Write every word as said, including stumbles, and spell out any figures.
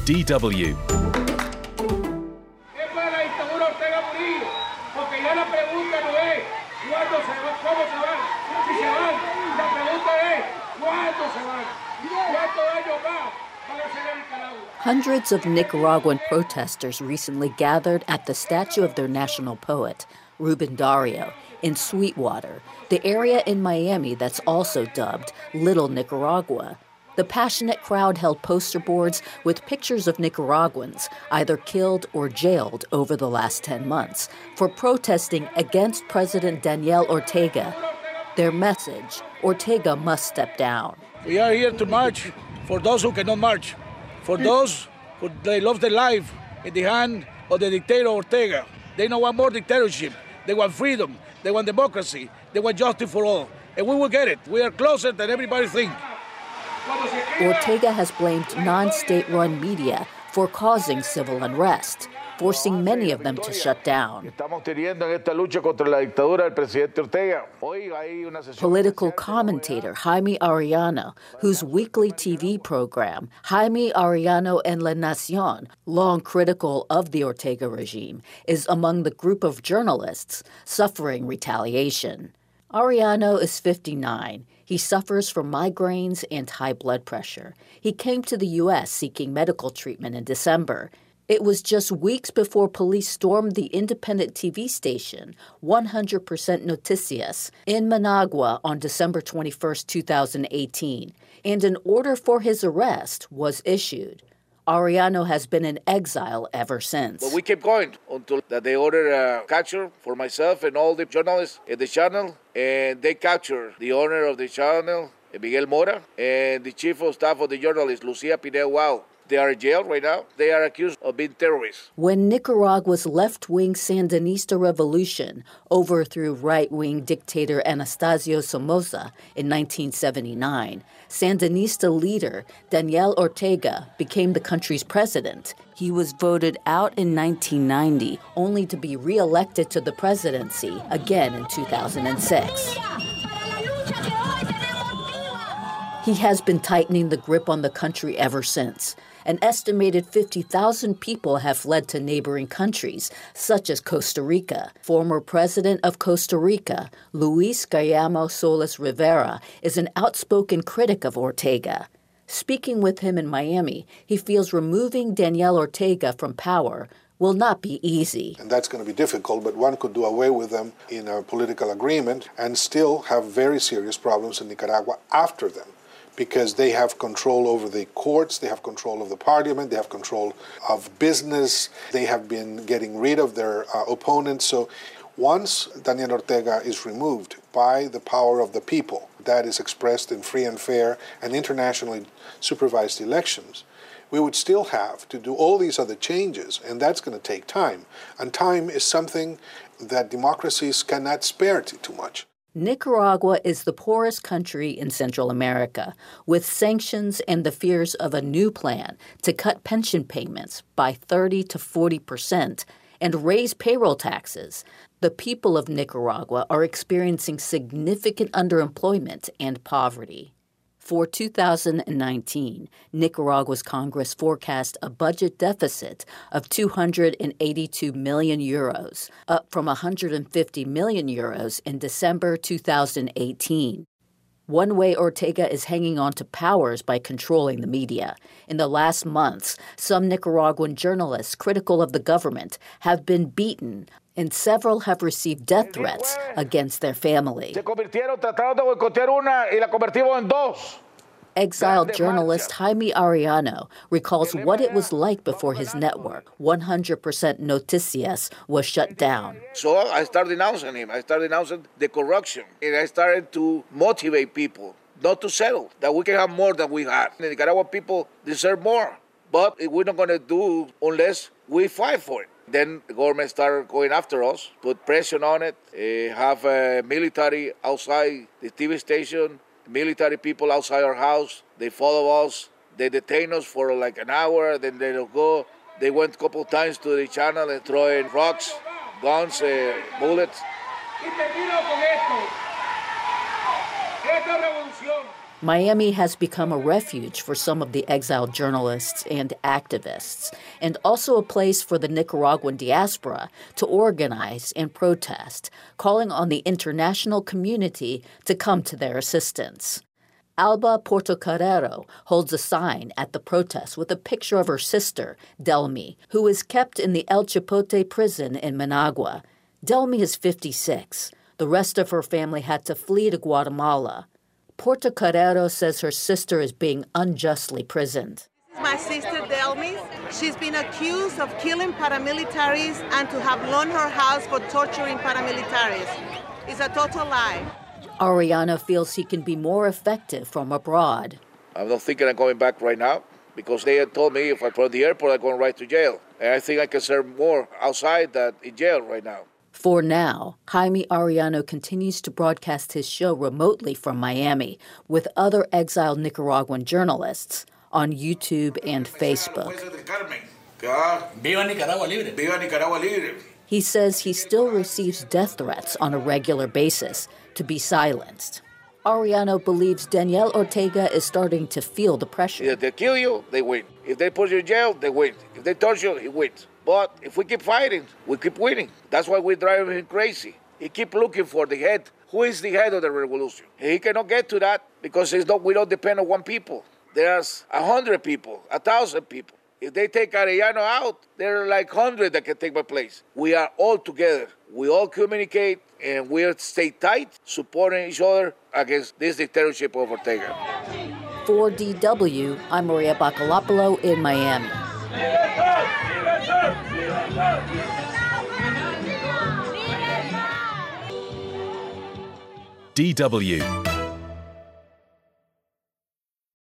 D W. Hundreds of Nicaraguan protesters recently gathered at the statue of their national poet, Rubén Darío, in Sweetwater, the area in Miami that's also dubbed Little Nicaragua. The passionate crowd held poster boards with pictures of Nicaraguans either killed or jailed over the last ten months for protesting against President Daniel Ortega. Their message, Ortega must step down. We are here to march for those who cannot march, for those who they love their life in the hand of the dictator Ortega. They don't want more dictatorship. They want freedom. They want democracy. They want justice for all. And we will get it. We are closer than everybody thinks. Ortega has blamed non-state-run media for causing civil unrest, forcing many of them to shut down. Political commentator Jaime Arellano, whose weekly T V program, Jaime Arellano en La Nación, long critical of the Ortega regime, is among the group of journalists suffering retaliation. Arellano is fifty-nine. He suffers from migraines and high blood pressure. He came to the U S seeking medical treatment in December. It was just weeks before police stormed the independent T V station one hundred percent Noticias in Managua on December twenty-first, two thousand eighteen, and an order for his arrest was issued. Arellano has been in exile ever since. But we kept going until they ordered a capture for myself and all the journalists at the channel, and they captured the owner of the channel, Miguel Mora, and the chief of staff of the journalist, Lucia Pineda Wow. They are in jail right now. They are accused of being terrorists. When Nicaragua's left-wing Sandinista revolution overthrew right-wing dictator Anastasio Somoza in nineteen seventy-nine, Sandinista leader Daniel Ortega became the country's president. He was voted out in nineteen ninety, only to be re-elected to the presidency again in two thousand six. He has been tightening the grip on the country ever since. An estimated fifty thousand people have fled to neighboring countries, such as Costa Rica. Former president of Costa Rica, Luis Guillermo Solis Rivera, is an outspoken critic of Ortega. Speaking with him in Miami, he feels removing Daniel Ortega from power will not be easy. And that's going to be difficult, but one could do away with them in a political agreement and still have very serious problems in Nicaragua after them, because they have control over the courts, they have control of the parliament, they have control of business, they have been getting rid of their uh, opponents. So once Daniel Ortega is removed by the power of the people, that is expressed in free and fair and internationally supervised elections, we would still have to do all these other changes, and that's going to take time. And time is something that democracies cannot spare too much. Nicaragua is the poorest country in Central America, with sanctions and the fears of a new plan to cut pension payments by thirty to forty percent and raise payroll taxes. The people of Nicaragua are experiencing significant underemployment and poverty. For two thousand nineteen, Nicaragua's Congress forecast a budget deficit of two hundred eighty-two million euros, up from one hundred fifty million euros in December two thousand eighteen. One way Ortega is hanging on to power is by controlling the media. In the last months, some Nicaraguan journalists critical of the government have been beaten, and several have received death threats against their family. Exiled journalist Jaime Arellano recalls what it was like before his network, one hundred percent Noticias, was shut down. So I started denouncing him. I started denouncing the corruption. And I started to motivate people not to settle, that we can have more than we had. The Nicaraguan people deserve more. But we're not going to do unless we fight for it. Then the government started going after us, put pressure on it, uh, have a military outside the T V station, military people outside our house. They follow us. They detain us for like an hour. Then they don't go. They went a couple of times to the channel and throwing rocks, guns, uh, bullets. Miami has become a refuge for some of the exiled journalists and activists, and also a place for the Nicaraguan diaspora to organize and protest, calling on the international community to come to their assistance. Alba Portocarrero holds a sign at the protest with a picture of her sister, Delmi, who is kept in the El Chipote prison in Managua. Delmi is fifty-six. The rest of her family had to flee to Guatemala. Portocarrero says her sister is being unjustly prisoned. This is my sister Delmi. She's been accused of killing paramilitaries and to have loaned her house for torturing paramilitaries. It's a total lie. Arellano feels he can be more effective from abroad. I'm not thinking I'm going back right now because they had told me if I go to the airport, I'm going right to jail. And I think I can serve more outside than in jail right now. For now, Jaime Arellano continues to broadcast his show remotely from Miami with other exiled Nicaraguan journalists on YouTube and Facebook. Viva Nicaragua Libre. Viva Nicaragua Libre. He says he still receives death threats on a regular basis to be silenced. Arellano believes Daniel Ortega is starting to feel the pressure. If they kill you, they win. If they put you in jail, they win. If they torture you, he wins. But if we keep fighting, we keep winning. That's why we drive him crazy. He keep looking for the head. Who is the head of the revolution? He cannot get to that because it's not, we don't depend on one people. There's a hundred people, a thousand people. If they take Arellano out, there are like hundred that can take my place. We are all together. We all communicate and we stay tight, supporting each other against this dictatorship of Ortega. For D W, I'm Maria Bakalopoulos in Miami. D W